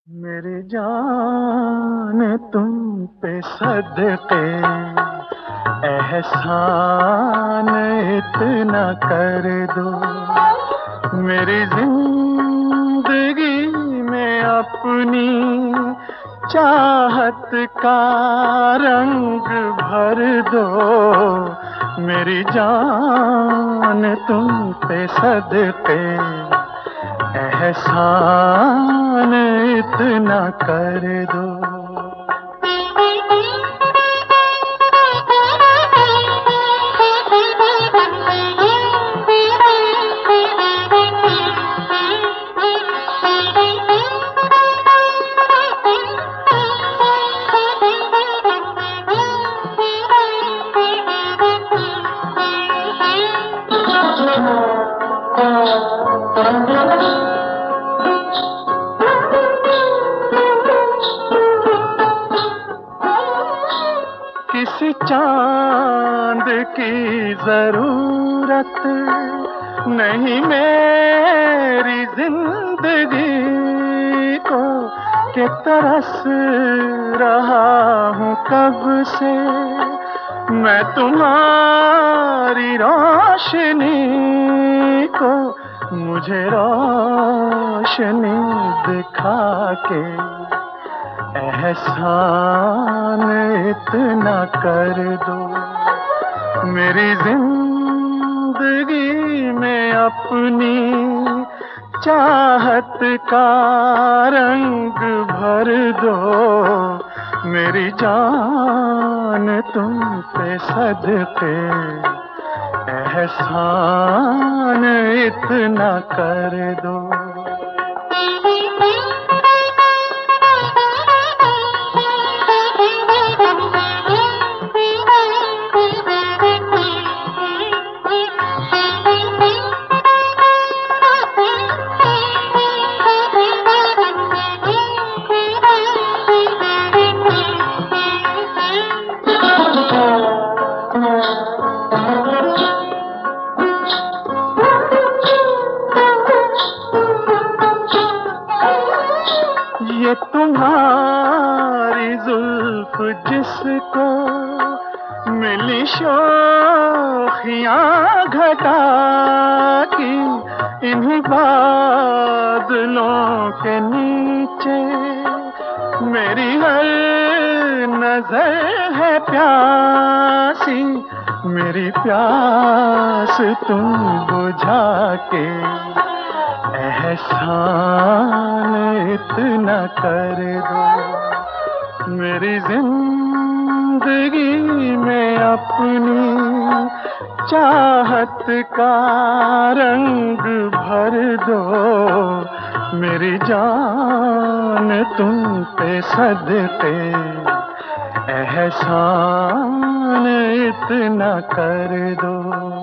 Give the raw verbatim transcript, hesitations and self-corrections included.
मेरी जान तुम पे सदके एहसान इतना कर दो, मेरी जिंदगी में अपनी चाहत का रंग भर दो। मेरी जान तुम पे सदके एहसान इतना कर दो। किसी चांद की जरूरत नहीं मेरी जिंदगी को, कि तरस रहा हूँ कब से मैं तुम्हारी रोशनी को। मुझे रोशनी दिखा के एहसान इतना कर दो, मेरी जिंदगी में अपनी चाहत का रंग भर दो। मेरी जान तुम पे सदके एहसान इतना कर दो। ये तुम्हारी जुल्फ जिसको मिली शोखियाँ घटा की, इन्हीं बादलों के नीचे मेरी हर नजर है प्यासी। मेरी प्यास तुम बुझा के एहसान इतना कर दो, मेरी जिंदगी में अपनी चाहत का रंग भर दो। मेरी जान तुम पे सदके एहसान इतना कर दो।